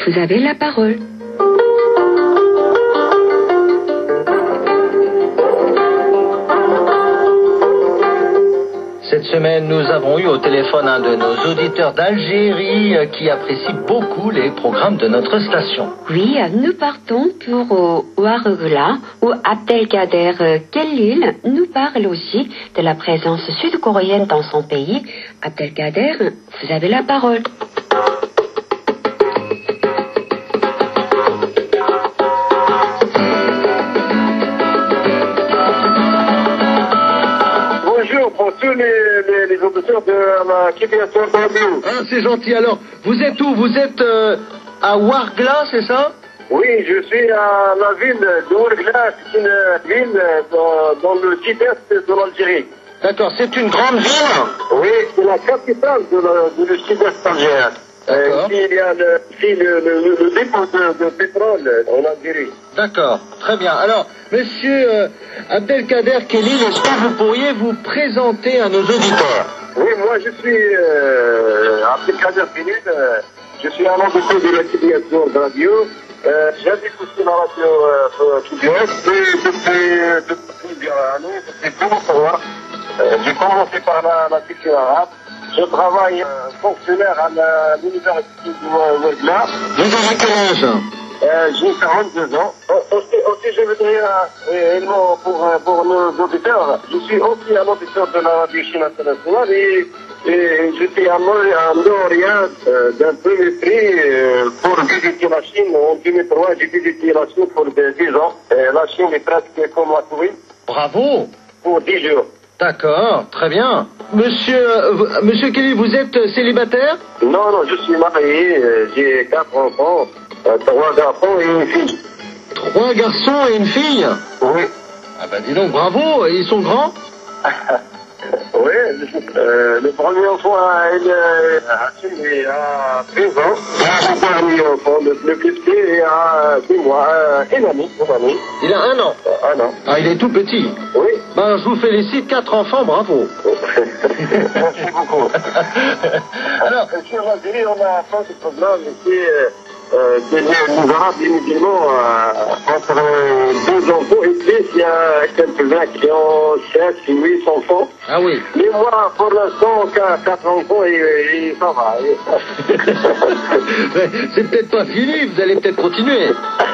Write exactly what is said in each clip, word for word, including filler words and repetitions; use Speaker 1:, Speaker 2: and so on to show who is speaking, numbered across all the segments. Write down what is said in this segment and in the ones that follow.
Speaker 1: vous avez la parole.
Speaker 2: Cette semaine, nous avons eu au téléphone un de nos auditeurs d'Algérie euh, qui apprécie beaucoup les programmes de notre station.
Speaker 1: Oui, nous partons pour euh, Ouargla, où Abdelkader euh, Kellil nous parle aussi de la présence sud-coréenne dans son pays. Abdelkader, vous avez la parole.
Speaker 3: Pour tous les, les, les auditeurs de la Kibiation Radio.
Speaker 2: Ah, c'est gentil. Alors, vous êtes où? Vous êtes euh, à Ouargla, c'est ça?
Speaker 3: Oui, je suis à la ville de Ouargla. C'est une ville dans, dans le sud-est de l'Algérie.
Speaker 2: D'accord, c'est une grande ville?
Speaker 3: Oui, c'est la capitale de, la, de le sud-est algérien.
Speaker 2: D'accord.
Speaker 3: Euh, il y a le, ici le, le, le dépôt de, de pétrole en Algérie.
Speaker 2: D'accord, très bien. Alors, monsieur euh, Abdelkader Kellil, est-ce que vous pourriez vous présenter à nos auditeurs?
Speaker 3: Oui, moi je suis euh, Abdelkader Kellil, euh, je suis un auditeur de la Kibiation Radio. Euh, J'habite aussi la radio Kibiation depuis, depuis plusieurs années, depuis plus longtemps. Euh, J'ai commencé par la, la section arabe. Je travaille euh, fonctionnaire à l'université de Ouargla.
Speaker 2: Vous avez quel âge?
Speaker 3: euh, J'ai quarante-deux ans. Aussi, aussi je veux dire, euh, pour, pour nos auditeurs, je suis aussi un auditeur de la radio Chine internationale et, et je suis un, un lauréat euh, d'un premier prix euh, pour visiter la Chine. En deux mille trois, j'ai visité la Chine pour dix ans. Et la Chine est presque comme la Corée.
Speaker 2: Bravo.
Speaker 3: Pour dix jours.
Speaker 2: D'accord, très bien. Monsieur, euh, monsieur Kellil, vous êtes célibataire?
Speaker 3: Non, non, je suis marié, euh, j'ai quatre enfants, euh, trois garçons et une fille.
Speaker 2: Trois garçons et une fille?
Speaker 3: Oui.
Speaker 2: Ah bah dis donc, bravo, ils sont grands?
Speaker 3: Oui, euh, le premier enfant a, il, euh, il a treize ans, le dernier enfant, le, le plus petit, il a six mois, euh, une année, une année.
Speaker 2: Il a un an?
Speaker 3: Un an.
Speaker 2: Ah, il est tout petit?
Speaker 3: Oui.
Speaker 2: Ben, je vous félicite, quatre enfants, bravo.
Speaker 3: Merci beaucoup. Alors, sur l'Algérie, on a pas ce problème ici, euh, euh, que les Arabes et les musulmans, euh, entre deux enfants et plus, il y a quelques-uns qui ont sept, huit enfants.
Speaker 2: Ah oui.
Speaker 3: Mais moi, pour l'instant, quatre enfants, et, et ça va.
Speaker 2: C'est peut-être pas fini, vous allez peut-être continuer.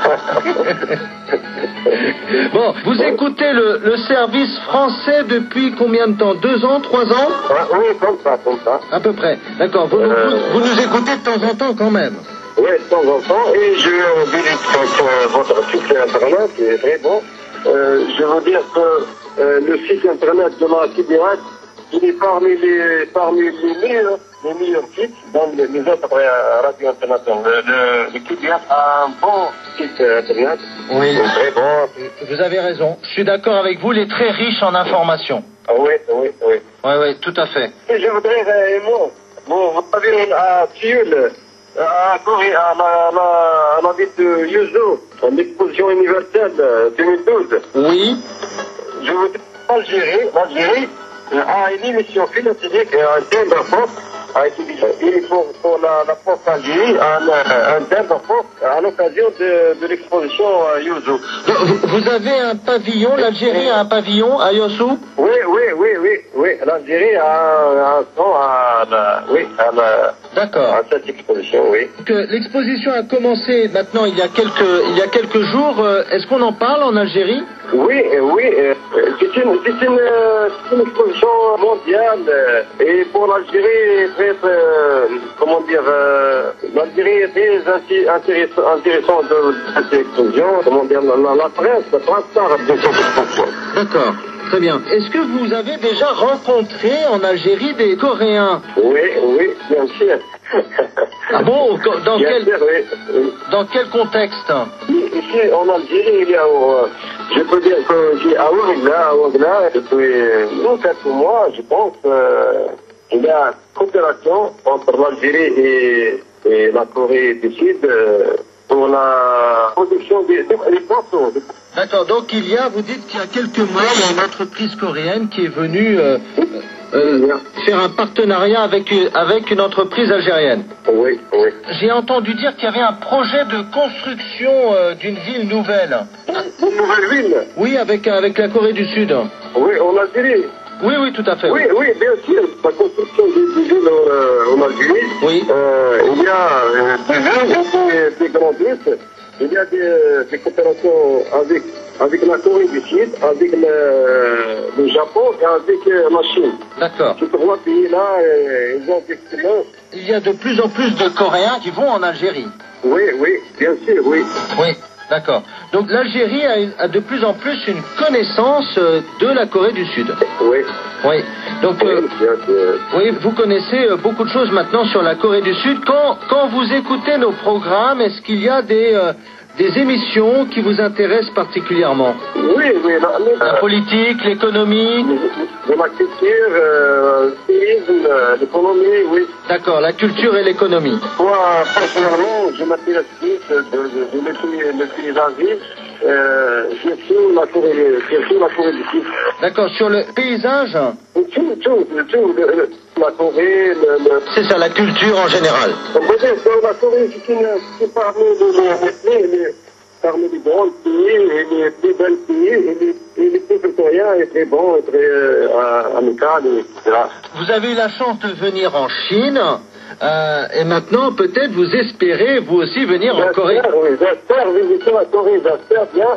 Speaker 2: Bon, vous écoutez le, le service français depuis combien de temps? Deux ans, trois ans?
Speaker 3: Oui, comme ça, comme ça.
Speaker 2: À peu près. D'accord. Vous,
Speaker 3: euh...
Speaker 2: vous, vous nous écoutez de temps en temps quand même?
Speaker 3: Oui, de temps en temps. Et je visite euh, votre site internet, qui est très bon. Euh, je veux dire que euh, le site internet de la Kibirat, il est parmi les, parmi les meilleurs, les meilleurs sites dans les, les autres euh, radios internationales. Le, le, le Kibirat a un bon site internet.
Speaker 2: Oui.
Speaker 3: Très bon.
Speaker 2: Vous avez raison. Je suis d'accord avec vous, il est très riche en informations.
Speaker 3: Ah, oui, oui, oui.
Speaker 2: Oui, oui, tout à fait.
Speaker 3: Et je voudrais, euh, moi, bon, vous avez à Séoul, à Corée, à la, la, à la ville de Yuzu, l'exposition universelle deux mille douze.
Speaker 2: Oui.
Speaker 3: Je vous dis, l'Algérie, l'Algérie a une émission philanthropique et un thème d'enfant a été et pour, pour la, la France Algérie, un, un thème d'enfant à l'occasion de, de l'exposition Yuzu.
Speaker 2: Vous, vous avez un pavillon, l'Algérie a un pavillon à Yuzu?
Speaker 3: Oui, oui, oui, oui, oui. L'Algérie a un son à la, oui, à la,
Speaker 2: D'accord.
Speaker 3: à cette exposition, oui.
Speaker 2: L'exposition a commencé maintenant il y a quelques, il y a quelques jours. Est-ce qu'on en parle en Algérie?
Speaker 3: Oui, oui. Euh, c'est une, c'est une, euh, une exposition mondiale euh, et pour l'Algérie, très, euh, comment dire, euh, l'Algérie est très intéressant, intéressant de cette exposition. Comment dire, la, la presse, la presse parle de cette exposition.
Speaker 2: D'accord. Très bien. Est-ce que vous avez déjà rencontré en Algérie des Coréens?
Speaker 3: Oui, oui, bien sûr.
Speaker 2: Ah bon? Dans
Speaker 3: bien
Speaker 2: quel,
Speaker 3: sûr, oui, oui.
Speaker 2: Dans quel contexte?
Speaker 3: Ici, en Algérie, il y a, euh, je peux dire que j'ai à Ouargla, à Ouargla, depuis non, quelques mois, je pense, euh, il y a une coopération entre l'Algérie et, et la Corée du Sud euh, pour la production des, des poissons.
Speaker 2: D'accord, donc il y a, vous dites qu'il y a quelques mois, il y a une entreprise coréenne qui est venue euh, euh, faire un partenariat avec, avec une entreprise algérienne.
Speaker 3: Oui, oui.
Speaker 2: J'ai entendu dire qu'il y avait un projet de construction euh, d'une ville nouvelle.
Speaker 3: Une nouvelle ville?
Speaker 2: Oui, avec, avec la Corée du Sud.
Speaker 3: Oui, en Algérie.
Speaker 2: Oui, oui, tout à fait.
Speaker 3: Oui, oui, bien sûr. La construction des villes euh, en Algérie.
Speaker 2: Oui.
Speaker 3: Euh, il y a euh, des villes, des, des grandes villes. Il y a des, des coopérations avec, avec la Corée du Sud, avec le, le Japon et avec euh, la Chine.
Speaker 2: D'accord.
Speaker 3: Ces trois pays-là, euh, ils ont effectivement...
Speaker 2: Il y a de plus en plus de Coréens qui vont en Algérie.
Speaker 3: Oui, oui, bien sûr, oui.
Speaker 2: Oui, d'accord. Donc l'Algérie a, une- a de plus en plus une connaissance euh, de la Corée du Sud.
Speaker 3: Oui,
Speaker 2: Oui. Donc, euh,
Speaker 3: oui, bien sûr.
Speaker 2: oui, vous connaissez euh, beaucoup de choses maintenant sur la Corée du Sud. Quand, quand vous écoutez nos programmes, est-ce qu'il y a des, euh, des émissions qui vous intéressent particulièrement?
Speaker 3: Oui, oui, la, la,
Speaker 2: La politique, l'économie?
Speaker 3: de la culture, euh, le tourisme, euh, l'économie, oui.
Speaker 2: D'accord, la culture et l'économie.
Speaker 3: Moi, personnellement, je m'intéresse plus de, de, de, de le pays, le pays d'Asie. Euh, je suis la Corée, je suis la Corée du Sud.
Speaker 2: D'accord, sur le paysage,
Speaker 3: Tout, tout, tout, le, le, la Corée, le, le,
Speaker 2: c'est ça, la culture en général.
Speaker 3: on peut dire que la Corée, c'est une, c'est parmi les, les, les, les, parmi les grands pays et les plus belles pays et les, et les peuples coréens est très bon, et très euh, amical, et cetera.
Speaker 2: Vous avez eu la chance de venir en Chine, euh, et maintenant peut-être vous espérez vous aussi venir en Corée.
Speaker 3: J'espère, oui, j'espère visiter la Corée, j'espère bien.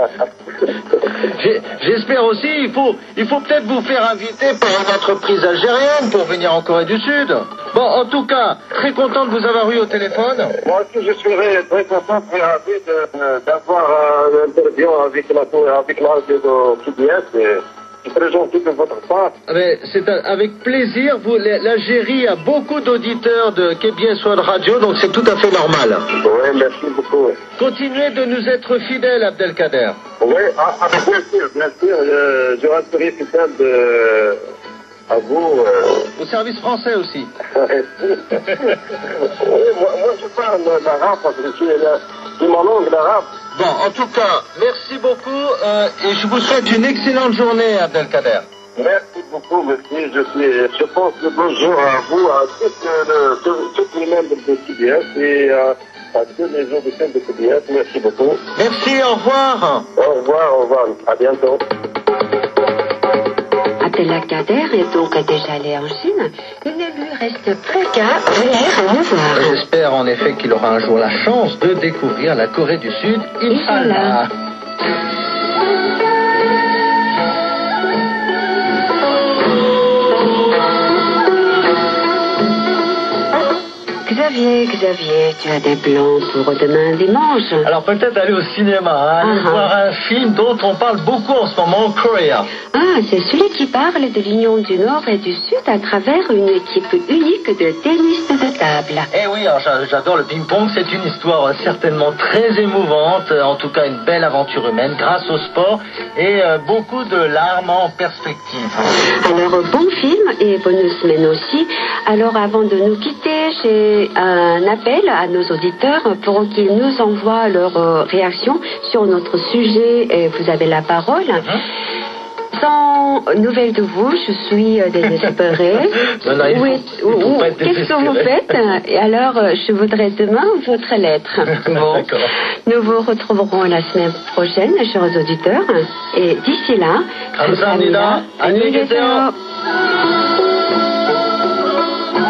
Speaker 2: J'ai- J'espère aussi, il faut, il faut peut-être vous faire inviter par une entreprise algérienne pour venir en Corée du Sud. Bon, en tout cas, très content de vous avoir eu au téléphone.
Speaker 3: Moi aussi, je serais très content, très ravi de- de- d'avoir euh, l'interview avec la, avec la radio de Q B S. et C'est très gentil de votre part.
Speaker 2: Mais c'est un- avec plaisir. Vous, l'Algérie a beaucoup d'auditeurs de K B S World Radio, donc c'est tout à fait normal.
Speaker 3: Oui, merci beaucoup.
Speaker 2: Continuez de nous être fidèles, Abdelkader.
Speaker 3: Oui, ah, ah, bien sûr, bien sûr, euh, je resterai fidèle de, à vous. Euh,
Speaker 2: Au service français aussi.
Speaker 3: oui, moi, moi, je parle l'arabe parce que c'est la- c'est ma langue, l'arabe.
Speaker 2: Bon, en tout cas, merci beaucoup euh, et je vous souhaite une excellente journée, Abdelkader.
Speaker 3: Merci beaucoup, monsieur. Je, suis, je pense le bonjour à vous, à tous, euh, le- tous- tous les membres de Q B S et à, à tous les auditeurs de Q B S. Merci beaucoup.
Speaker 2: Merci, au revoir.
Speaker 3: Au revoir, au revoir. À bientôt.
Speaker 1: Abdelkader est donc déjà allé en Chine. Il ne lui reste plus qu'à venir nous voir.
Speaker 2: J'espère en effet qu'il aura un jour la chance de découvrir la Corée du Sud. Inch'Allah.
Speaker 1: Xavier, Xavier, tu as des plans pour demain dimanche?
Speaker 4: Alors peut-être aller au cinéma, hein, aller
Speaker 1: Ah, ah.
Speaker 4: voir un film dont on parle beaucoup en ce moment en Corée.
Speaker 1: Ah, c'est celui qui parle de l'union du Nord et du Sud à travers une équipe unique de tennis de table.
Speaker 4: Eh oui, alors j'a- j'adore le ping-pong, c'est une histoire euh, certainement très émouvante, euh, en tout cas une belle aventure humaine grâce au sport et euh, beaucoup de larmes en perspective.
Speaker 1: Alors, bon film et bonne semaine aussi. Alors, avant de nous quitter, j'ai un appel à nos auditeurs pour qu'ils nous envoient leur euh, réaction sur notre sujet et vous avez la parole. Sans nouvelles de vous, je suis euh, désespérée.
Speaker 4: Non, non, il faut-
Speaker 1: Oui,
Speaker 4: il faut
Speaker 1: ou-
Speaker 4: pas être
Speaker 1: qu'est-ce que vous
Speaker 4: désespéré.
Speaker 1: faites? Et alors, euh, je voudrais demain votre lettre. Bon.
Speaker 4: D'accord.
Speaker 1: Nous vous retrouverons la semaine prochaine, chers auditeurs. Et d'ici là,
Speaker 4: 감사합니다. 안녕히 계세요.
Speaker 1: 안녕히 계세요.